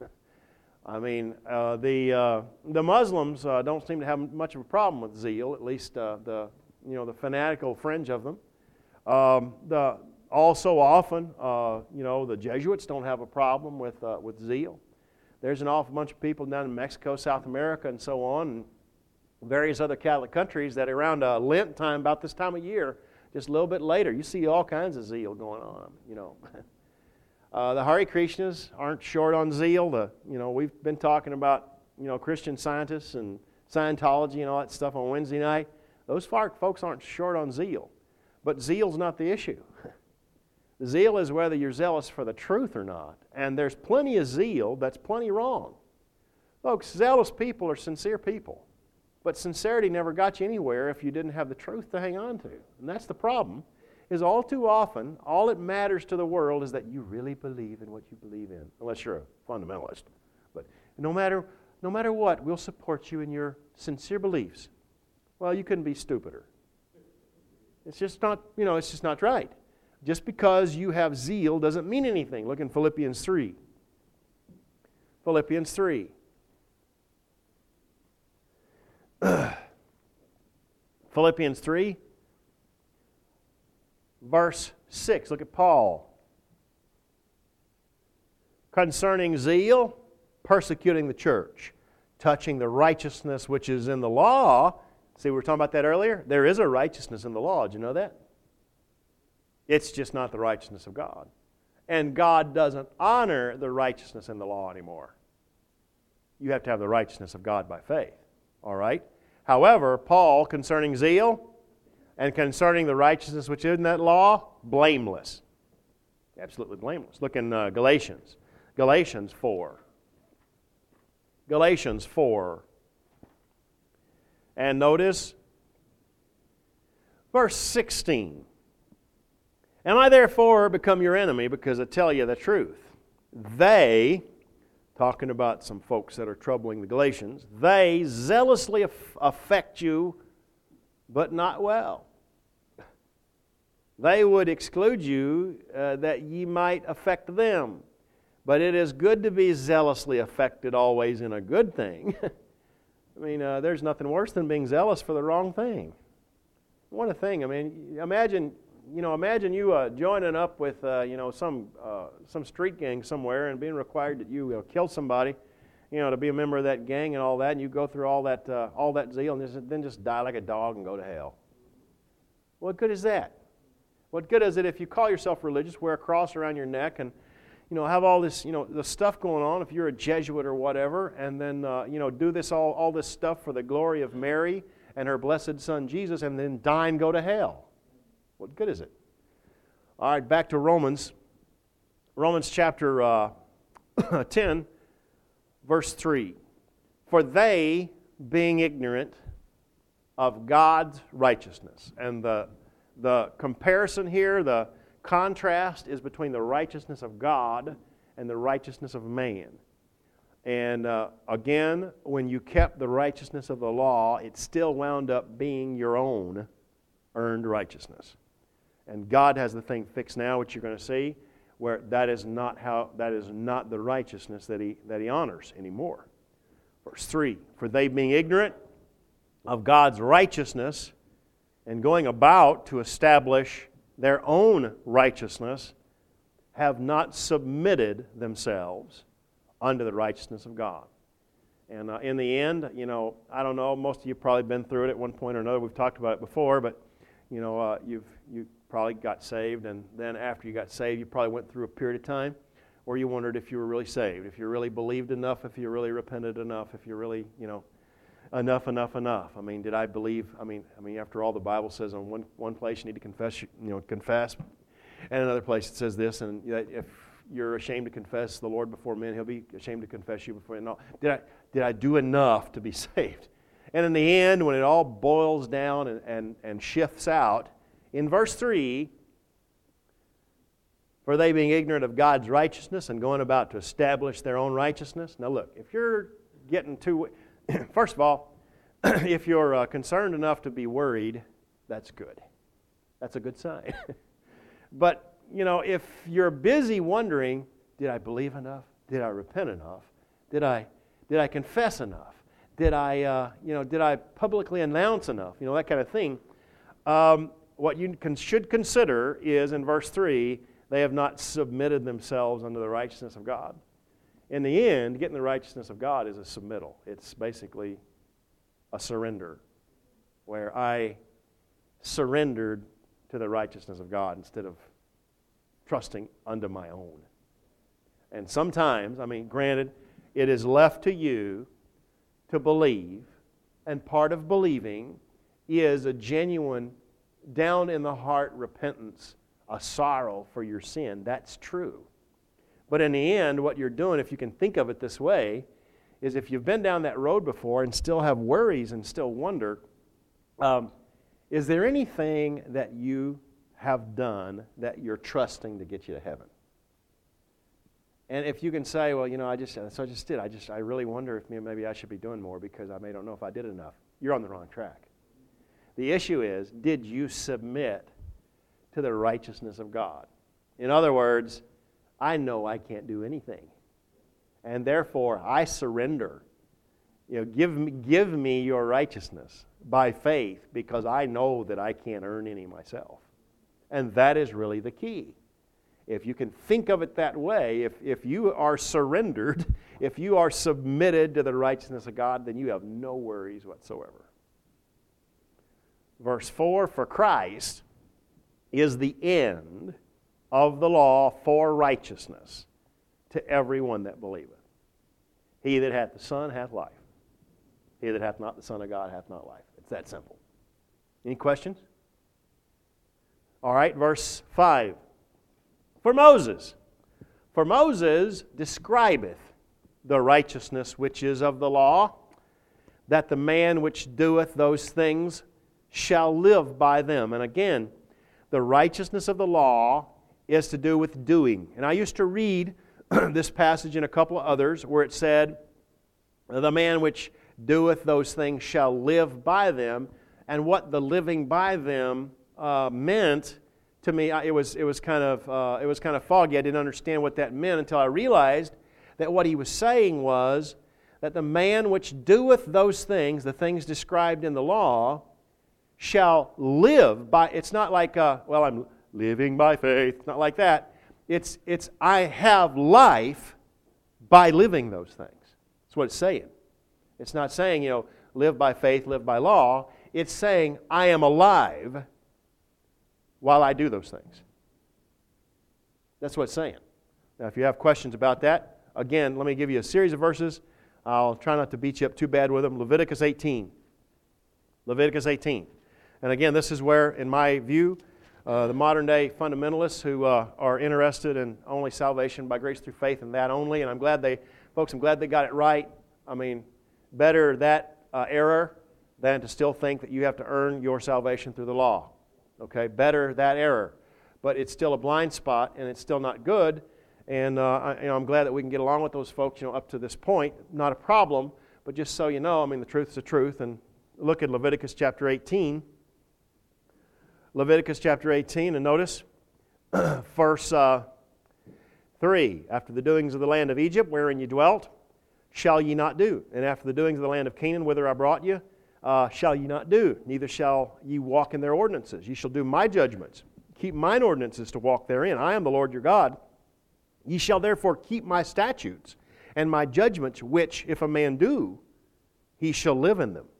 I mean, uh, the uh, the Muslims uh, don't seem to have much of a problem with zeal, at least uh, the you know the fanatical fringe of them. Um, the also often, uh, you know, the Jesuits don't have a problem with uh, with zeal. There's an awful bunch of people down in Mexico, South America, and so on, and various other Catholic countries that around uh, Lent time, about this time of year, just a little bit later, you see all kinds of zeal going on. You know, uh, the Hare Krishnas aren't short on zeal. The you know we've been talking about you know Christian Scientists and Scientology and all that stuff on Wednesday night. Those folks aren't short on zeal, but zeal's not the issue. The zeal is whether you're zealous for the truth or not. And there's plenty of zeal that's plenty wrong. Folks, zealous people are sincere people. But sincerity never got you anywhere if you didn't have the truth to hang on to. And that's the problem, is all too often, all that matters to the world is that you really believe in what you believe in, unless you're a fundamentalist. But no matter, no matter what, we'll support you in your sincere beliefs. Well, you couldn't be stupider. It's just not, you know, it's just not right. Just because you have zeal doesn't mean anything. Look in Philippians three. Philippians three. Philippians three, verse six. Look at Paul. "Concerning zeal, persecuting the church, touching the righteousness which is in the law." See, we were talking about that earlier? There is a righteousness in the law. Did you know that? It's just not the righteousness of God. And God doesn't honor the righteousness in the law anymore. You have to have the righteousness of God by faith. All right? However, Paul, concerning zeal and concerning the righteousness which is in that law, blameless. Absolutely blameless. Look in uh, Galatians. Galatians four. Galatians four. And notice verse sixteen. "Am I therefore become your enemy because I tell you the truth? They," talking about some folks that are troubling the Galatians, "they zealously aff- affect you, but not well." they would exclude you uh, that ye might affect them. But it is good to be zealously affected always in a good thing. I mean, uh, there's nothing worse than being zealous for the wrong thing. What a thing! I mean, imagine, you know, imagine you uh, joining up with, uh, you know, some uh, some street gang somewhere and being required that you uh, kill somebody, you know, to be a member of that gang and all that, and you go through all that uh, all that zeal and just, then just die like a dog and go to hell. What good is that? What good is it if you call yourself religious, wear a cross around your neck, and you know, have all this, you know, the stuff going on, if you're a Jesuit or whatever, and then, uh, you know, do this all, all this stuff for the glory of Mary and her blessed Son Jesus, and then die and go to hell. What good is it? All right, back to Romans. Romans chapter uh, ten, verse three. For they, being ignorant of God's righteousness. And the, the comparison here, the contrast is between the righteousness of God and the righteousness of man. And uh, again, when you kept the righteousness of the law, it still wound up being your own earned righteousness. And God has the thing fixed now, which you're going to see, where that is not how that is not the righteousness that he that he honors anymore. Verse three, for they being ignorant of God's righteousness and going about to establish their own righteousness, have not submitted themselves unto the righteousness of God. And uh, in the end, you know, I don't know, most of you have probably been through it at one point or another. We've talked about it before, but, you know, uh, you've you probably got saved, and then after you got saved, you probably went through a period of time where you wondered if you were really saved, if you really believed enough, if you really repented enough, if you really, you know, enough, enough, enough. I mean, did I believe? I mean, I mean, after all, the Bible says on one one place you need to confess, you know, confess, and another place it says this, and if you're ashamed to confess the Lord before men, He'll be ashamed to confess you before men. No, did I did I do enough to be saved? And in the end, when it all boils down and and, and shifts out, in verse three, for they being ignorant of God's righteousness and going about to establish their own righteousness. Now, look, if you're getting too First of all, if you're uh, concerned enough to be worried, that's good. That's a good sign. But, you know, if you're busy wondering, did I believe enough? Did I repent enough? Did I did I confess enough? Did I, uh, you know, did I publicly announce enough? You know, that kind of thing. Um, what you can, should consider is, in verse three, they have not submitted themselves unto the righteousness of God. In the end, getting the righteousness of God is a submittal. It's basically a surrender, where I surrendered to the righteousness of God instead of trusting unto my own. And sometimes, I mean, granted, it is left to you to believe, and part of believing is a genuine, down-in-the-heart repentance, a sorrow for your sin. That's true. But in the end, what you're doing, if you can think of it this way, is if you've been down that road before and still have worries and still wonder, um, is there anything that you have done that you're trusting to get you to heaven? And if you can say, well, you know, I just, so I just did. I just, I really wonder if maybe I should be doing more because I may don't know if I did enough. You're on the wrong track. The issue is, did you submit to the righteousness of God? In other words, I know I can't do anything, and therefore I surrender. You know, give me, give me your righteousness by faith, because I know that I can't earn any myself. And that is really the key. If you can think of it that way, if, if you are surrendered, if you are submitted to the righteousness of God, then you have no worries whatsoever. Verse four, for Christ is the end of the law for righteousness to everyone that believeth. He that hath the Son hath life. He that hath not the Son of God hath not life. It's that simple. Any questions? All right, verse five. For Moses. For Moses describeth the righteousness which is of the law, that the man which doeth those things shall live by them. And again, the righteousness of the law is to do with doing. And I used to read this passage and a couple of others where it said, the man which doeth those things shall live by them. And what the living by them uh, meant to me, I, it was it was kind of uh, it was kind of foggy. I didn't understand what that meant until I realized that what he was saying was that the man which doeth those things, the things described in the law, shall live by. It's not like uh, well, I'm living by faith. It's not like that. It's it's I have life by living those things. That's what it's saying. It's not saying, you know, live by faith, live by law. It's saying I am alive while I do those things. That's what it's saying. Now, if you have questions about that, again, let me give you a series of verses. I'll try not to beat you up too bad with them. Leviticus eighteen. Leviticus eighteen. And again, this is where, in my view, uh, the modern-day fundamentalists who uh, are interested in only salvation by grace through faith and that only, and I'm glad they, folks, I'm glad they got it right. I mean, better that uh, error than to still think that you have to earn your salvation through the law. Okay, better that error. But it's still a blind spot, and it's still not good. And uh, I, you know, I'm glad that we can get along with those folks, you know, up to this point. Not a problem, but just so you know, I mean, the truth is the truth. And look at Leviticus chapter eighteen. Leviticus chapter eighteen, and notice verse uh, three. After the doings of the land of Egypt, wherein you dwelt, shall ye not do. And after the doings of the land of Canaan, whither I brought you, uh, shall ye not do. Neither shall ye walk in their ordinances. Ye shall do my judgments. Keep mine ordinances to walk therein. I am the Lord your God. Ye shall therefore keep my statutes and my judgments, which, if a man do, he shall live in them.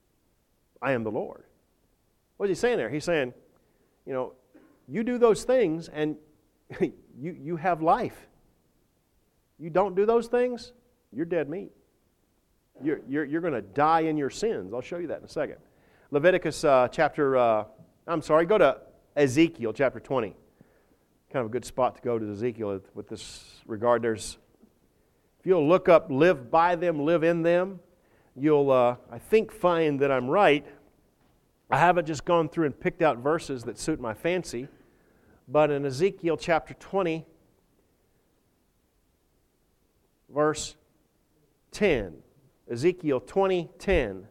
I am the Lord. What is he saying there? He's saying, you know, you do those things and you, you have life. You don't do those things, you're dead meat. You're, you're, you're going to die in your sins. I'll show you that in a second. Leviticus uh, chapter, uh, I'm sorry, go to Ezekiel chapter twenty. Kind of a good spot to go to Ezekiel with this regard. There's, if you'll look up, live by them, live in them, you'll, uh, I think, find that I'm right. I haven't just gone through and picked out verses that suit my fancy, but in Ezekiel chapter twenty, verse ten, Ezekiel twenty, ten.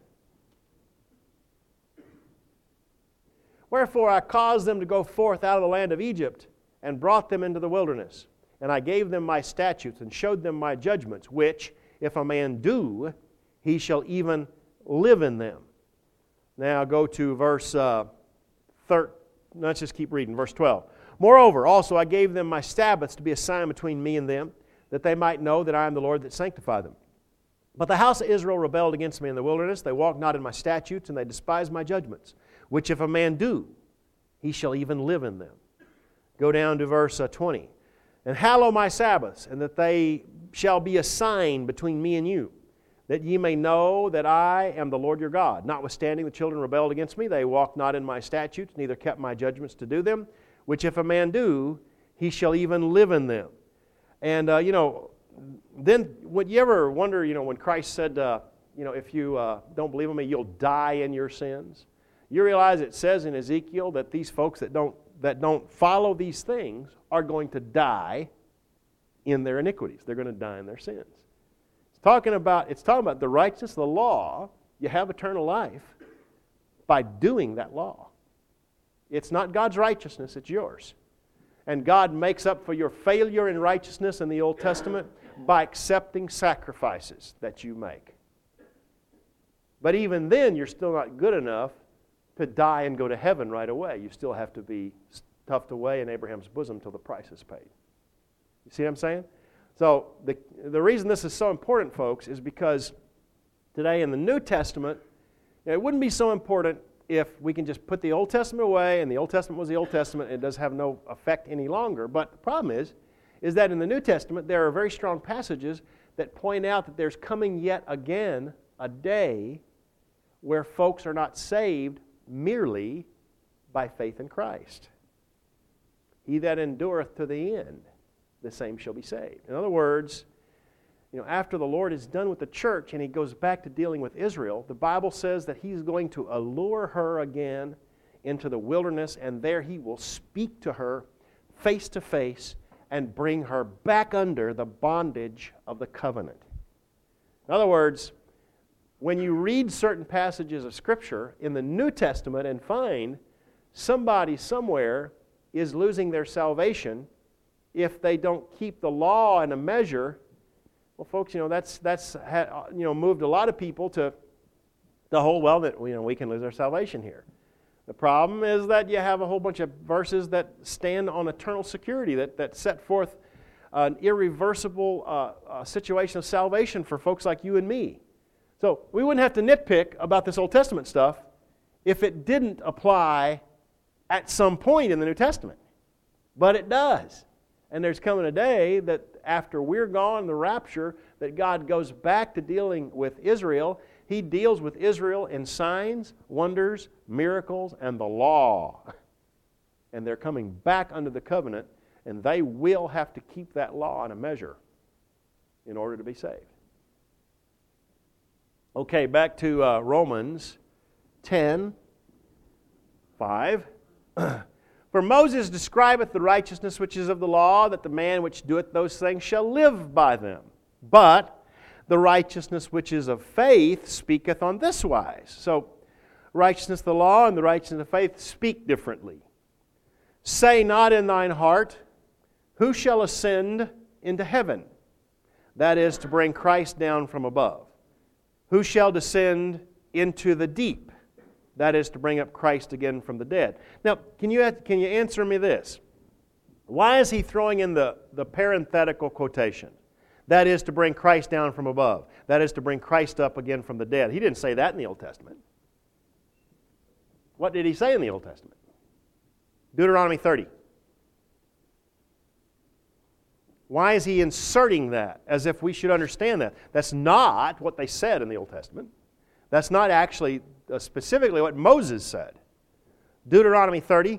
Wherefore I caused them to go forth out of the land of Egypt, and brought them into the wilderness. And I gave them my statutes, and showed them my judgments, which, if a man do, he shall even live in them. Now go to verse uh, thirteen. Let's just keep reading, verse twelve. Moreover, also I gave them my Sabbaths to be a sign between me and them, that they might know that I am the Lord that sanctify them. But the house of Israel rebelled against me in the wilderness. They walked not in my statutes, and they despised my judgments, which if a man do, he shall even live in them. Go down to verse uh, twenty. And hallow my Sabbaths, and that they shall be a sign between me and you, that ye may know that I am the Lord your God. Notwithstanding the children rebelled against me, they walked not in my statutes, neither kept my judgments to do them, which if a man do, he shall even live in them. And, uh, you know, then would you ever wonder, you know, when Christ said, uh, you know, if you uh, don't believe in me, you'll die in your sins? You realize it says in Ezekiel that these folks that don't that don't follow these things are going to die in their iniquities. They're going to die in their sins. It's talking about, it's talking about the righteousness of the law. You have eternal life by doing that law. It's not God's righteousness, it's yours. And God makes up for your failure in righteousness in the Old Testament by accepting sacrifices that you make. But even then, you're still not good enough to die and go to heaven right away. You still have to be stuffed away in Abraham's bosom till the price is paid. You see what I'm saying? So the, the reason this is so important, folks, is because today in the New Testament, you know, it wouldn't be so important if we can just put the Old Testament away, and the Old Testament was the Old Testament, and it does have no effect any longer. But the problem is, is that in the New Testament, there are very strong passages that point out that there's coming yet again a day where folks are not saved merely by faith in Christ. He that endureth to the end, the same shall be saved. In other words, you know, after the Lord is done with the church and He goes back to dealing with Israel, the Bible says that He's going to allure her again into the wilderness, and there He will speak to her face to face and bring her back under the bondage of the covenant. In other words, when you read certain passages of Scripture in the New Testament and find somebody somewhere is losing their salvation if they don't keep the law in a measure. Well, folks, you know, that's that's you know moved a lot of people to the whole, well, that you know we can lose our salvation here. The problem is that you have a whole bunch of verses that stand on eternal security, that, that set forth an irreversible uh, uh, situation of salvation for folks like you and me. So we wouldn't have to nitpick about this Old Testament stuff if it didn't apply at some point in the New Testament. But it does. And there's coming a day that after we're gone, the rapture, that God goes back to dealing with Israel. He deals with Israel in signs, wonders, miracles, and the law. And they're coming back under the covenant, and they will have to keep that law in a measure in order to be saved. Okay, back to uh, Romans ten, five. For Moses describeth the righteousness which is of the law, that the man which doeth those things shall live by them. But the righteousness which is of faith speaketh on this wise. So, righteousness of the law and the righteousness of faith speak differently. Say not in thine heart, who shall ascend into heaven? That is, to bring Christ down from above. Who shall descend into the deep? That is, to bring up Christ again from the dead. Now, can you, can you answer me this? Why is he throwing in the, the parenthetical quotation? That is, to bring Christ down from above. That is, to bring Christ up again from the dead. He didn't say that in the Old Testament. What did he say in the Old Testament? Deuteronomy thirty. Why is he inserting that as if we should understand that? That's not what they said in the Old Testament. That's not actually uh, specifically what Moses said. Deuteronomy thirty.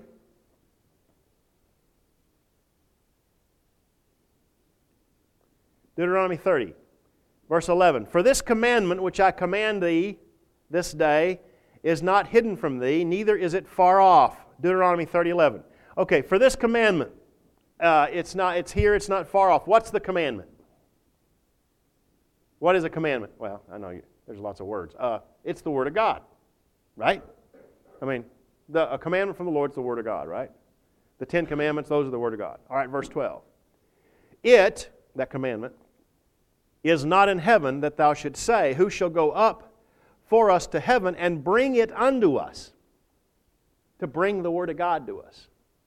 Deuteronomy thirty, verse eleven. For this commandment which I command thee this day is not hidden from thee, neither is it far off. Deuteronomy thirty, eleven. Okay, for this commandment, uh, it's not. It's here. It's not far off. What's the commandment? What is a commandment? Well, I know you, there's lots of words. Uh, it's the Word of God, right? I mean, the, a commandment from the Lord is the Word of God, right? The Ten Commandments, those are the Word of God. All right, verse twelve. It, that commandment, is not in heaven that thou shouldst say, who shall go up for us to heaven and bring it unto us? To bring the Word of God to us.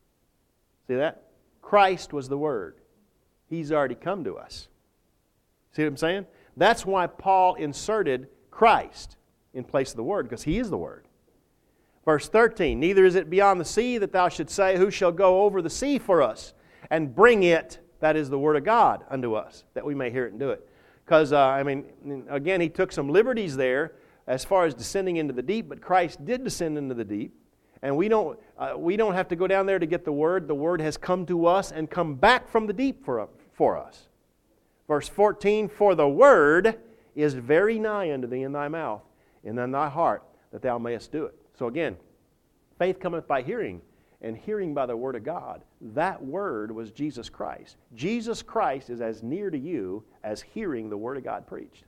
See that? Christ was the Word. He's already come to us. See what I'm saying? That's why Paul inserted Christ in place of the Word, because He is the Word. Verse thirteen, neither is it beyond the sea that thou shouldst say, who shall go over the sea for us and bring it, that is the Word of God, unto us, that we may hear it and do it. Because, uh, I mean, again, he took some liberties there as far as descending into the deep, but Christ did descend into the deep. And we don't, uh, we don't have to go down there to get the Word. The Word has come to us and come back from the deep for, for us. Verse fourteen, for the Word is very nigh unto thee in thy mouth, and in thy heart, that thou mayest do it. So again, faith cometh by hearing, and hearing by the Word of God. That Word was Jesus Christ. Jesus Christ is as near to you as hearing the Word of God preached.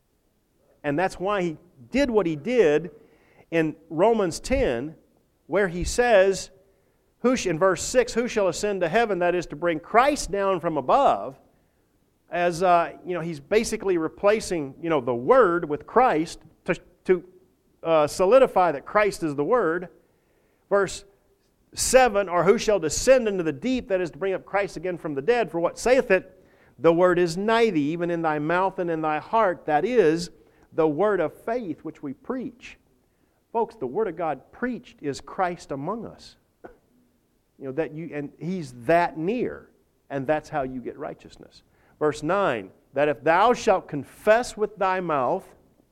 And that's why He did what He did in Romans ten, where He says, who sh- in verse six, who shall ascend to heaven? That is, to bring Christ down from above. As, uh, you know, He's basically replacing, you know, the Word with Christ to, to uh, solidify that Christ is the Word. Verse seven, or who shall descend into the deep, that is to bring up Christ again from the dead, for what saith it? The Word is nigh thee, even in thy mouth and in thy heart, that is the word of faith which we preach. Folks, the Word of God preached is Christ among us. You know, that you, and He's that near, and that's how you get righteousness. Verse nine, that if thou shalt confess with thy mouth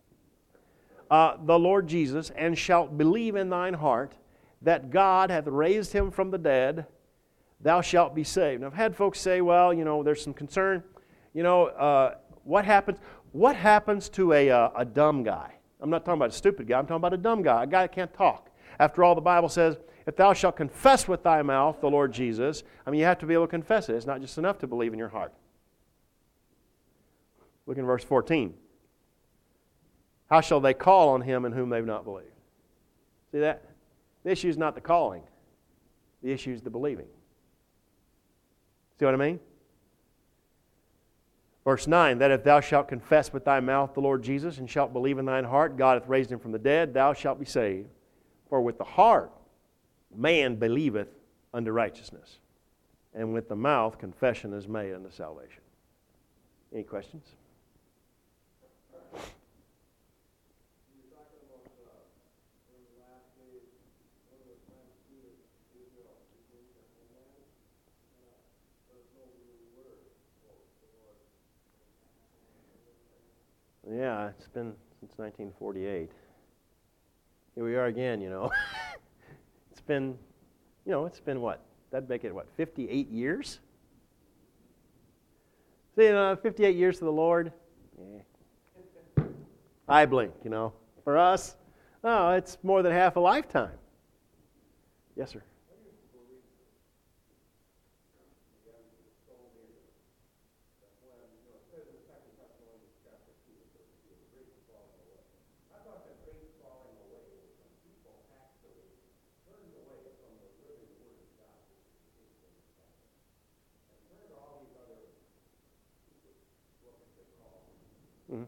uh, the Lord Jesus, and shalt believe in thine heart that God hath raised Him from the dead, thou shalt be saved. Now, I've had folks say, well, you know, there's some concern. You know, uh, what happens What happens to a, uh, a dumb guy? I'm not talking about a stupid guy. I'm talking about a dumb guy, a guy that can't talk. After all, the Bible says, if thou shalt confess with thy mouth the Lord Jesus, I mean, you have to be able to confess it. It's not just enough to believe in your heart. Look in verse fourteen. How shall they call on Him in whom they've not believed? See that? The issue is not the calling. The issue is the believing. See what I mean? Verse nine, that if thou shalt confess with thy mouth the Lord Jesus, and shalt believe in thine heart God hath raised him from the dead, thou shalt be saved. For with the heart man believeth unto righteousness, and with the mouth confession is made unto salvation. Any questions? Yeah, it's been since nineteen forty-eight. Here we are again, you know. It's been, you know, it's been what? That'd make it, what, fifty-eight years? See, you know, fifty-eight years to the Lord. Yeah. I blink, you know. For us, oh, it's more than half a lifetime. Yes, sir. Mm-hmm.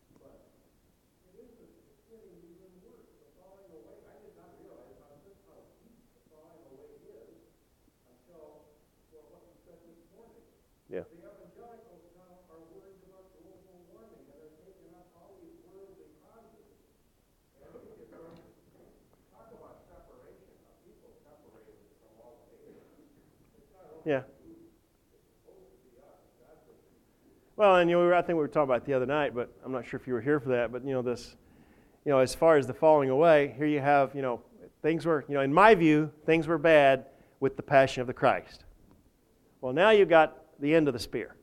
Yeah. The evangelicals now are worried about global warming, and they're taking up all these worldly causes. And we can talk about separation of people separated from all faith. Yeah. Well, and you know, I think we were talking about it the other night, but I'm not sure if you were here for that. But you know, this, you know, as far as the falling away, here you have, you know, things were, you know, in my view, things were bad with the Passion of the Christ. Well, now you've got the end of the spear,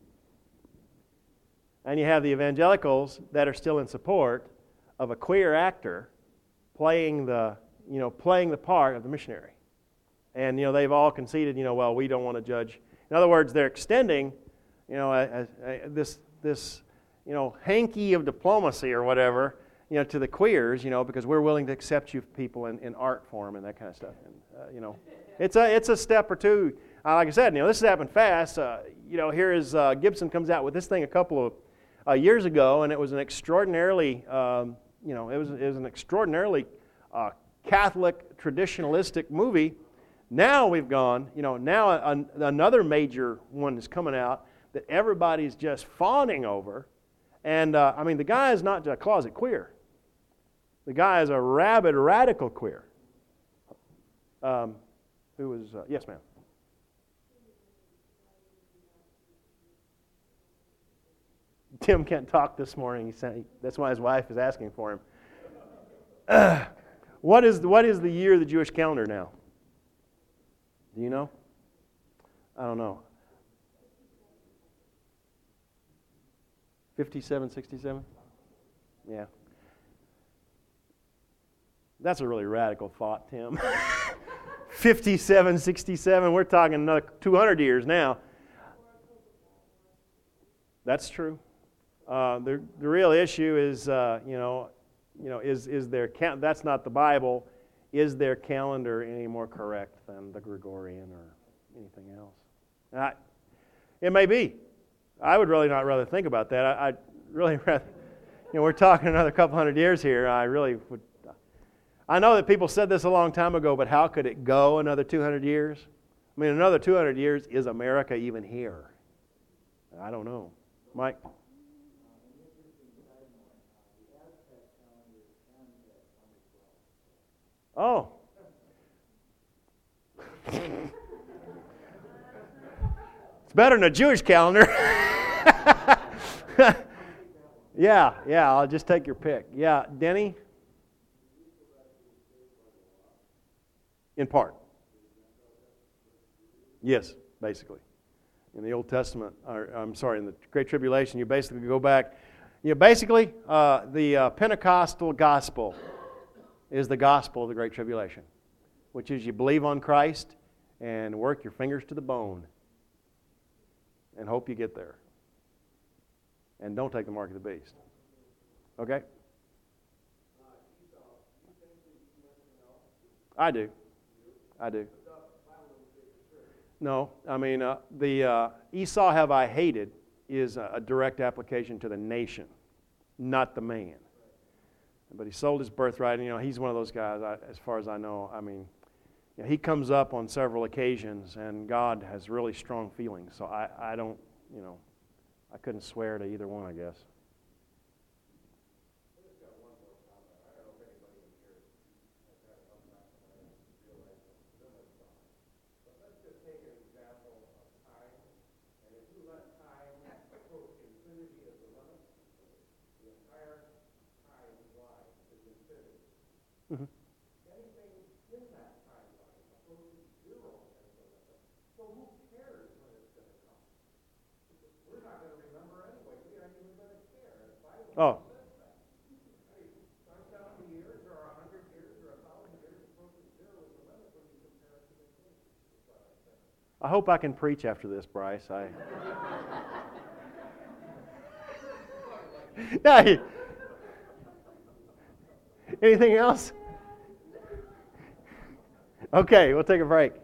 and you have the evangelicals that are still in support of a queer actor playing the, you know, playing the part of the missionary, and you know, they've all conceded, you know, well, we don't want to judge. In other words, they're extending, you know, a, a, a, this this you know hanky of diplomacy or whatever, you know, to the queers, you know, because we're willing to accept you people in, in art form and that kind of stuff. And uh, you know, it's a it's a step or two. Uh, like I said, you know, this has happened fast. Uh, you know, here is uh, Gibson comes out with this thing a couple of uh, years ago, and it was an extraordinarily, um, you know, it was it was an extraordinarily uh, Catholic traditionalistic movie. Now we've gone, you know, now an, another major one is coming out that everybody's just fawning over. And, uh, I mean, the guy is not a closet queer. The guy is a rabid, radical queer. Um, who was, uh, yes, ma'am. Tim can't talk this morning. He's saying, that's why his wife is asking for him. Uh, what is, what is the year of the Jewish calendar now? Do you know? I don't know. fifty-seven, sixty-seven? Yeah. That's a really radical thought, Tim. fifty-seven, sixty-seven, we're talking another two hundred years now. That's true. Uh, the the real issue is, uh, you know, you know, is is their ca- that's not the Bible. Is their calendar any more correct than the Gregorian or anything else? I, it may be. I would really not rather think about that. I, I'd really rather, you know, we're talking another couple hundred years here. I really would. I know that people said this a long time ago, but how could it go another two hundred years? I mean, another two hundred years, is America even here? I don't know. Mike? Oh. It's better than a Jewish calendar. yeah, yeah, I'll just take your pick. Yeah, Denny? In part. Yes, basically. In the Old Testament, or, I'm sorry, in the Great Tribulation, you basically go back. You know, basically, uh, the uh, Pentecostal gospel is the gospel of the Great Tribulation, which is you believe on Christ and work your fingers to the bone and hope you get there. And don't take the mark of the beast. Okay? I do. I do. No, I mean, uh, the uh, Esau have I hated is a, a direct application to the nation, not the man. But he sold his birthright, and you know, he's one of those guys, I, as far as I know, I mean, you know, he comes up on several occasions, and God has really strong feelings. So I, I don't, you know, I couldn't swear to either one, I guess. Mm-hmm. Oh. I hope I can preach after this, Bryce. I. Yeah. Anything else? Okay, we'll take a break.